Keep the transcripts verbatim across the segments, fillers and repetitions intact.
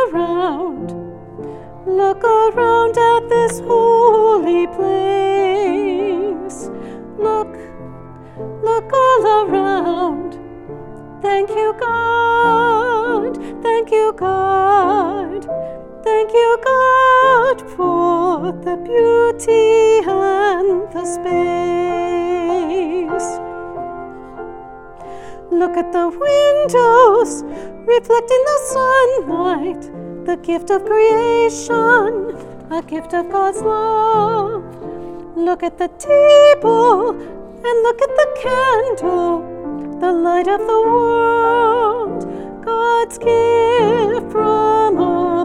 around, look around at this holy place. Look, look all around. Thank you, God, thank you, God, thank you, God, for the beauty and the space. Look at the windows, reflecting the sunlight, the gift of creation, a gift of God's love. Look at the table, and look at the candle, the light of the world, God's gift from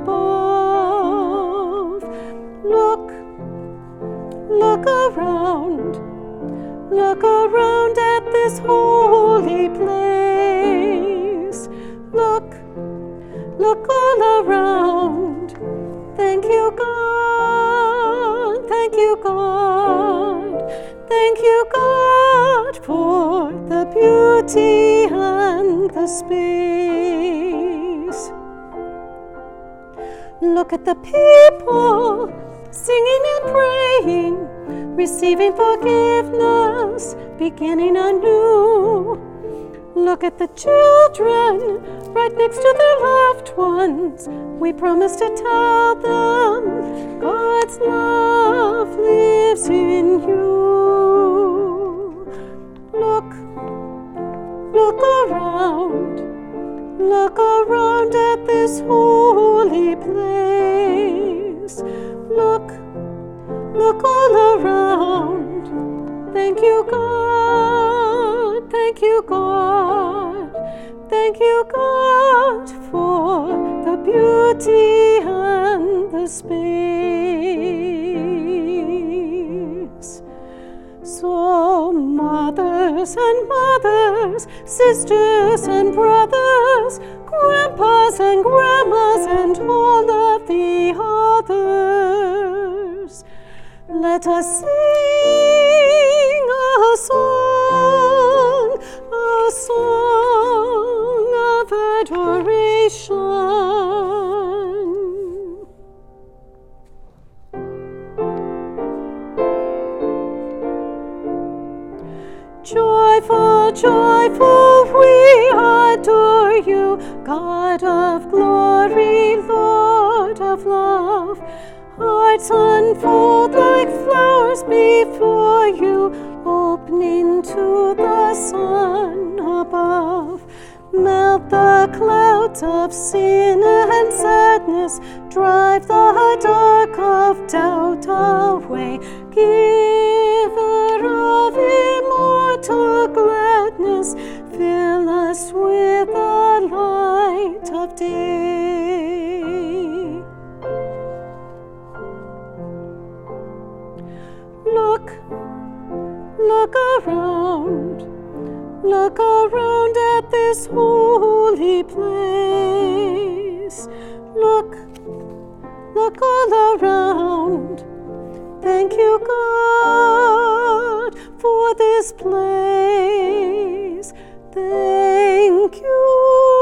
above. Look, look around, look around at this holy place. Look, look all around. Thank you, God, thank you, God, thank you, God, for the beauty and the space. Look at the people singing and praying, receiving forgiveness, beginning anew. Look at the children right next to their loved ones. We promise to tell them God's love lives in you. Look, look around, look around at this holy place. Look, look all around. Thank you, God, thank you, God, thank you, God, for the beauty and the space. So mothers and mothers, sisters and brothers, grandpas and grandmas, and all of the others, let us sing a song, a song of adoration. Joyful, joyful, we adore you, God of glory, Lord of love. Hearts unfold like flowers before you, opening to the sun above. Melt the clouds of sin and sadness, drive the dark of doubt away. Giver of immortal gladness, fill us with the light of day. Look, look around, look around at this holy place. Look, look all around. Thank you, God, for this place. Thank you.